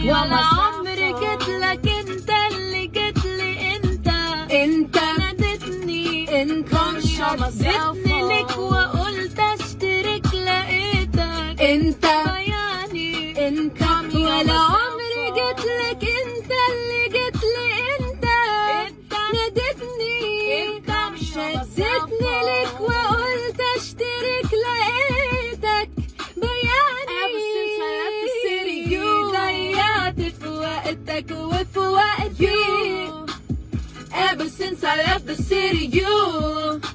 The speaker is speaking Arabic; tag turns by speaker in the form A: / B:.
A: ولا عمري جيتلك، انت اللي جيتلي. انت نادتني،
B: انت
A: شدتني لك وقلت اشترك لقيتك.
B: انت
A: يعني
B: انت
A: ولا عمري جيتلك، انت اللي جيتلي. انت نادتني، شدتني لك وقلت اشترك لقيتك. بياني ضيعت في وقتك وفي وقتي. Ever since I left the city, you